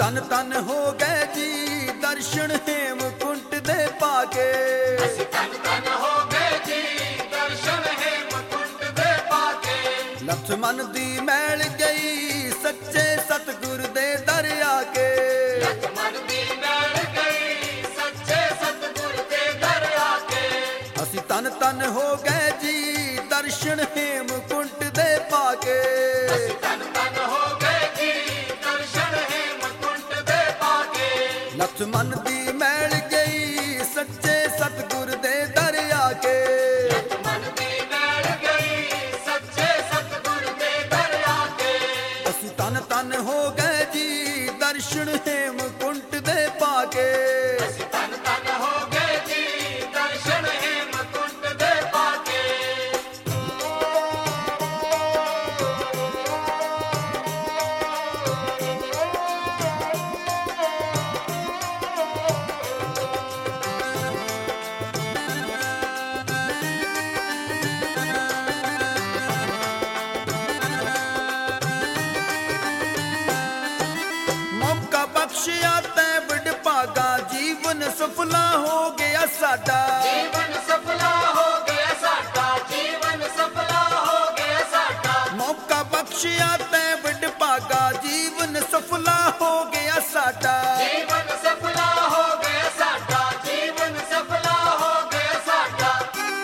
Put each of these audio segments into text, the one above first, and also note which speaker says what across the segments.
Speaker 1: ਤਨ ਤਨ ਹੋ ਗਏ ਜੀ ਦਰਸ਼ਨ ਹੇਮਕੁੰਟ ਦੇ ਪਾ ਕੇ।
Speaker 2: ਅਸੀਂ ਤਨ ਤਨ ਹੋ ਗਏ ਜੀ ਦਰਸ਼ਨ ਹੇਮਕੁੰਟ ਦੇ ਪਾ ਕੇ।
Speaker 1: ਲਛਮਨ ਦੀ ਮੈਲ ਗਈ ਸੱਚੇ ਸਤਿਗੁਰ ਦੇ ਦਰ ਆ ਕੇ।
Speaker 2: ਲਛਮਨ ਦੀ ਮੈਲ ਗਈ ਸੱਚੇ ਸਤਿਗੁਰ ਦੇ ਦਰ ਆ ਕੇ।
Speaker 1: ਅਸੀਂ ਤਨ ਤਨ ਹੋ ਗਏ ਜੀ ਦਰਸ਼ਨ ਹੇਮਕੁੰਟ ਦੇ ਪਾ ਕੇ।
Speaker 2: ਅਸੀਂ ਤਨ ਤਨ ਹੋ ਗਏ ਜੀ ਦਰਸ਼ਨ ਹੇਮਕੁੰਟ ਦੇ ਪਾ ਕੇ।
Speaker 1: ਲਛਮਨ ਦੀ ਮੈਲ ਗਈ ਸੱਚੇ ਸਤਿਗੁਰ ਦੇ ਦਰ ਆ ਕੇ।
Speaker 2: ਲਛਮਨ ਦੀ ਮੈਲ ਗਈ ਸੱਚੇ ਸਤਿਗੁਰ ਦੇ ਦਰ ਆ ਕੇ।
Speaker 1: ਅਸੀਂ ਤਨ ਤਨ ਹੋ ਗਏ ਜੀ ਦਰਸ਼ਨ ਹੇਮਕੁੰਟ ਦੇ ਪਾ ਕੇ।
Speaker 2: ਅਸੀਂ ਤਨ ਤਨ ਹੋ ਗਏ ਜੀ ਦਰਸ਼ਨ ਹੇਮਕੁੰਟ ਦੇ ਪਾ ਕੇ।
Speaker 1: ਮੌਕਾ ਬਖਸ਼ਿਆ ਤੈ ਵੱਡ ਭਾਗਾ ਜੀਵਨ ਸਫਲਾ ਹੋ ਗਿਆ ਸਾਡਾ।
Speaker 2: ਜੀਵਨ ਸਫਲਾ ਹੋ ਗਿਆ ਸਾਡਾ। ਜੀਵਨ ਸਫਲਾ ਹੋ ਗਿਆ ਸਾਡਾ।
Speaker 1: ਮੌਕਾ ਬਖਸ਼ਿਆ ਤੈ ਵੱਡ ਭਾਗਾ ਜੀਵਨ ਸਫਲਾ ਹੋ ਗਿਆ ਸਾਡਾ।
Speaker 2: ਜੀਵਨ ਸਫਲਾ ਹੋ ਗਿਆ ਸਾਡਾ। ਜੀਵਨ ਸਫਲਾ ਹੋ ਗਿਆ ਸਾਡਾ।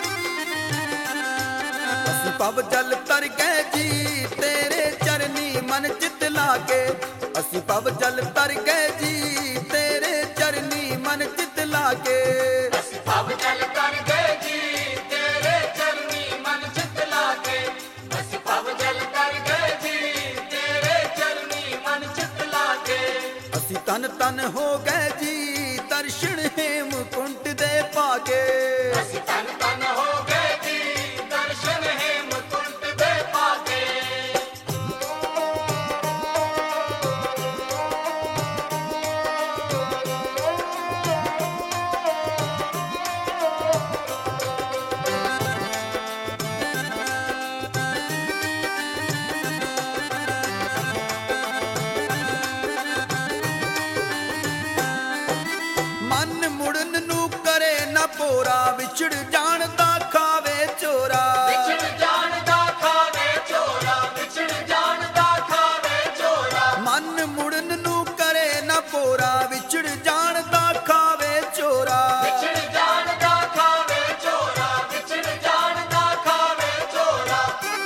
Speaker 1: ਅਸੀਂ ਪਵ ਜਲ ਤਰ ਗਏ ਜੀ ਤੇਰੇ ਚਰਨੀ ਮਨ ਚਿਤ ਲਾ ਕੇ। ਅਸੀਂ ਪਵ ਜਲ ਤਰ ਗਏ ਜੀ ਤੇਰੇ ਚਰਨੀ ਮਨ ਚਿਤ ਲਾ ਕੇ।
Speaker 2: ਅਸੀਂ ਭਵ ਜਲ ਤਰ ਗਏ ਜੀ ਤੇਰੇ ਚਰਨੀ ਮਨ ਚਿਤ ਲਾ ਕੇ। ਅਸੀਂ ਭਵ ਜਲ ਤਰ ਗਏ ਜੀ ਤੇਰੇ ਚਰਨੀ ਮਨ ਚਿਤ ਲਾ ਕੇ।
Speaker 1: ਅਸੀਂ ਤਨ ਤਨ ਹੋ ਗਏ ਜੀ ਦਰਸ਼ਨ ਹੇਮਕੁੰਟ ਦੇ ਪਾ ਕੇ।
Speaker 2: ਅਸੀਂ ਤਨ ਤਨ ਹੋ ਗਏ ਜੀ ਦਰਸ਼ਨ ਹੇਮਕੁੰਟ ਦੇ ਪਾ ਕੇ।
Speaker 1: ਮਨ ਮੁੜਨ ਨੂੰ ਕਰੇ ਨਾ ਪੋਰਾ ਵਿਛੜ ਜਾਣ ਦਾ ਖਾਵੇ ਚੋਰਾ।
Speaker 2: ਵਿਛੜ ਜਾਣ ਦਾ ਖਾਵੇ ਚੋਰਾ। ਵਿਛੜ ਜਾਣ ਦਾ ਖਾਵੇ ਚੋਰਾ।
Speaker 1: ਮਨ ਮੁੜਨ ਨੂੰ ਕਰੇ ਨਾ ਪੋਰਾ ਵਿਛੜ ਜਾਣ ਦਾ ਖਾਵੇ ਚੋਰਾ।
Speaker 2: ਵਿਛੜ ਜਾਣ ਦਾ ਖਾਵੇ ਚੋਰਾ। ਵਿਛੜ ਜਾਣ ਦਾ ਖਾਵੇ ਚੋਰਾ।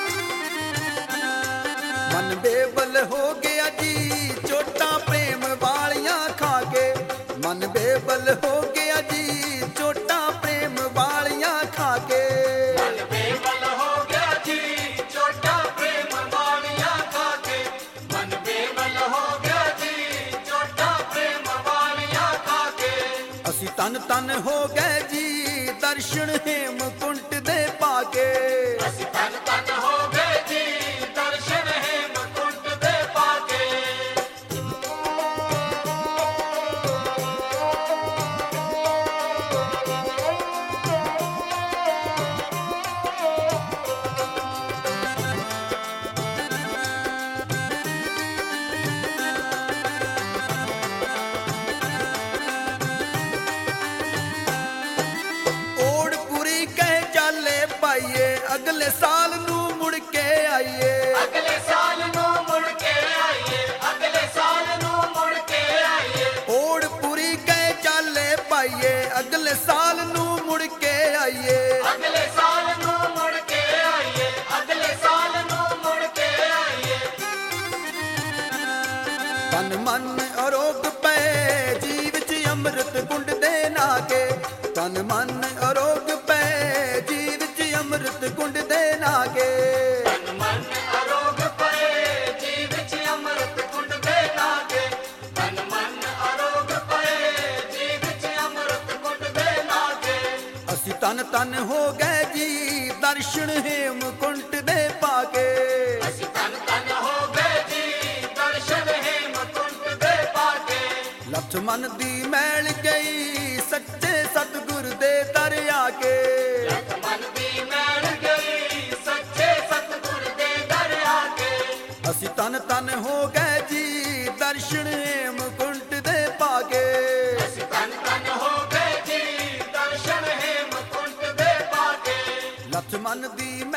Speaker 1: ਮਨ ਬੇਬਲ ਹੋ ਗਿਆ ਜੀ ਚੋਟਾਂ ਪ੍ਰੇਮ ਵਾਲੀਆਂ ਖਾ ਕੇ। ਮਨ ਬੇਬਲ ਹੋ ਗਿਆ ਜੀ ਚੋਟਾਂ ਪ੍ਰੇਮ ਵਾਲੀਆਂ ਖਾ ਕੇ।
Speaker 2: ਮਨ ਬੇਵਲ ਹੋ ਗਿਆ ਜੀ ਚੋਟਾਂ ਪ੍ਰੇਮ ਵਾਲੀਆਂ ਖਾ ਕੇ। ਮਨ ਬੇਵਲ ਹੋ ਗਿਆ ਜੀ ਚੋਟਾਂ ਪ੍ਰੇਮ ਵਾਲੀਆਂ ਖਾ ਕੇ।
Speaker 1: ਅਸੀਂ ਤਨ ਤਨ ਹੋ ਗਏ ਜੀ ਦਰਸ਼ਨ ਹੇਮਕੁੰਟ ਦੇ ਪਾ ਕੇ।
Speaker 2: ਅਸੀਂ ਤਨ ਤਨ ਹੋ ਗਏ ਜੀ ਦਰਸ਼ਨ ਹੇਮਕੁੰਟ ਦੇ ਪਾ ਕੇ।
Speaker 1: ਓੜ ਪੂਰੀ ਕਹਿ ਚਾਲੇ ਪਾਈਏ ਅਗਲੇ ਸਾਲ ਨੂੰ ਮੁੜ ਕੇ ਆਈਏ।
Speaker 2: ਅਗਲੇ ਸਾਲ ਨੂੰ ਮੁੜ ਕੇ ਆਈਏ। ਅਗਲੇ ਸਾਲ ਨੂੰ ਮੁੜ ਕੇ ਆਈਏ।
Speaker 1: ਓੜ ਪੂਰੀ ਕਹਿ ਚਾਲੇ ਪਾਈਏ ਅਗਲੇ ਸਾਲ ਨੂੰ ਮੁੜ ਕੇ ਆਈਏ।
Speaker 2: ਅਗਲੇ ਸਾਲ ਨੂੰ ਮੁੜ ਕੇ ਆਈਏ। ਅਗਲੇ ਸਾਲ ਨੂੰ ਮੁੜ ਕੇ ਆਈਏ।
Speaker 1: ਤਨ ਮਨ ਅਰੋਗ ਪਏ ਜੀਵ ਚ ਅੰਮ੍ਰਿਤ ਕੁੰਡ ਦੇ ਨਾਗੇ। ਤਨ ਮਨ ਅਰੋਗ ਪਏ ਜੀਵ ਚ ਅੰਮ੍ਰਿਤ ਕੁੰਡ ਦੇ ਨਾਗੇ।
Speaker 2: ਤਨ ਮਨ ਅਰੋਗ ਪਏ ਜੀਵ ਚ ਅੰਮ੍ਰਿਤ ਕੁੰਡ ਦੇ ਨਾਗੇ। ਤਨ ਮਨ ਅਰੋਗ ਪਏ ਜੀਵ ਚ ਅੰਮ੍ਰਿਤ ਕੁੰਡ ਦੇ ਨਾਗੇ।
Speaker 1: ਅਸੀਂ ਤਨ ਤਨ ਹੋ ਗਏ ਜੀ ਦਰਸ਼ਨ ਹੇਮਕੁੰਟ ਦੇ ਪਾ ਕੇ।
Speaker 2: ਅਸੀਂ ਤਨ ਤਨ ਹੋ ਗਏ ਜੀ ਦਰਸ਼ਨ ਹੇਮਕੁੰਟ ਦੇ ਪਾ ਕੇ।
Speaker 1: ਲਛਮਨ ਦੀ ਮੈਲ ਗਈ ਸੱਚੇ ਸਤਿਗੁਰ ਦੇ ਦਰ ਆ ਕੇ।
Speaker 2: ਲਛਮਨ ਦੀ ਮੈਲ ਗਈ ਸੱਚੇ ਸਤਿਗੁਰ ਦੇ ਦਰ ਆ ਕੇ।
Speaker 1: ਅਸੀਂ ਤਨ ਤਨ ਹੋ ਗਏ ਜੀ ਦਰਸ਼ਨ ਹੇਮਕੁੰਟ ਮਨ ਦੀ